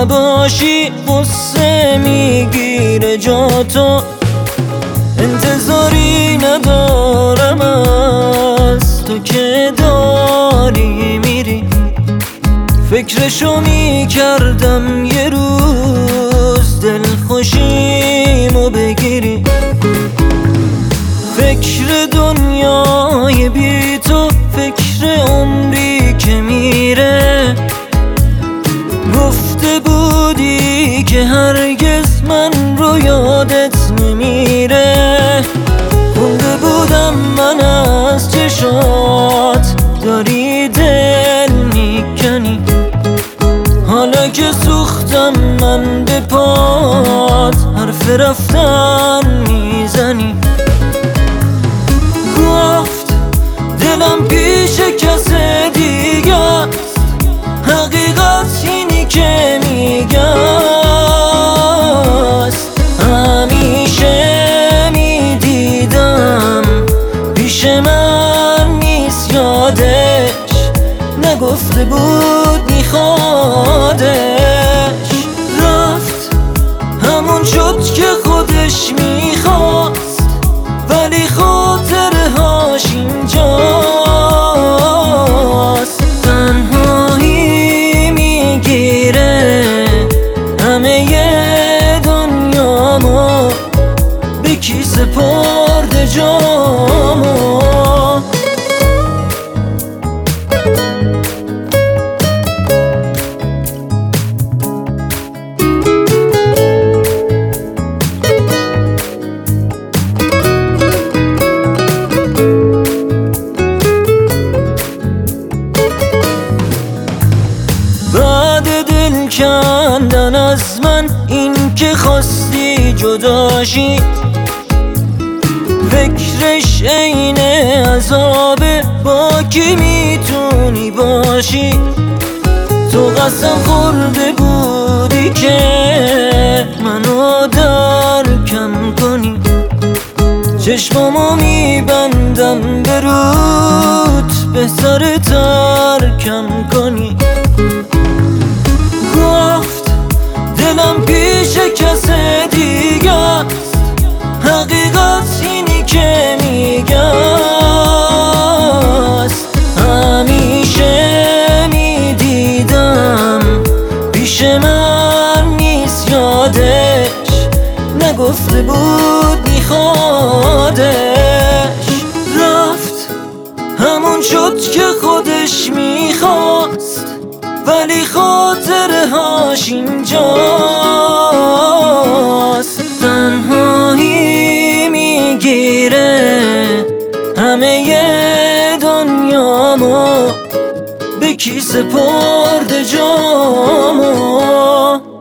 نباشی قصه میگیره جا تو، انتظاری ندارم از تو که داری میری. فکرشو میکردم یه روز دلخوشیمو بگیری. فکر دنیای بی تو، فکر عمری که میره. گفته بودی که هرگز من رو یادت نمیره. خونده بودم من از چشات داری دل میکنی. حالا که سوختم من به پات حرف رفتن میزنی. گفت دلم پیش کس دیگه است، حقیقت اینی که میگست. همیشه میدیدم پیش من نیست یادش، نگفته بود میخوادش. رفت همون شد که خودش میخواست، ولی خاطره هاش اینجاست. تنهایی میگیره همه دنیامو، به کی سپرده جامو. کندن از من این که خواستی جداشی، فکرش عین عذابه با کی میتونی باشی. تو قسم خورده بودی که منو درکم کنی. چشمامو میبندم به رود بهتر ترکم کنی. گفت دلم پیش کس دیگه است، حقیقت اینی که میگست. همیشه میدیدم پیش من نیست یادش، نگفته بود میخوادش. رفت همون شد که خودش میخواست، ولی خاطره هاش اینجاست. تنهایی میگیره همه دنیامو، به کی سپرده جامو.